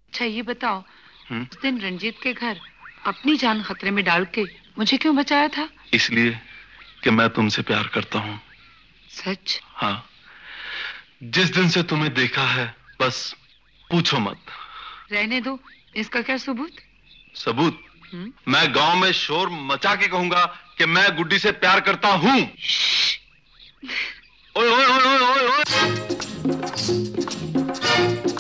अच्छा ये बताओ, उस दिन रंजीत के घर अपनी जान खतरे में डाल के मुझे क्यों बचाया था? इसलिए कि मैं तुमसे प्यार करता हूँ। सच? हाँ, जिस दिन से तुम्हें देखा है बस पूछो मत। रहने दो, इसका क्या सबूत? सबूत? मैं गांव में शोर मचा के कहूंगा कि मैं गुड्डी से प्यार करता हूँ। ओए ओए ओए ओए ओए।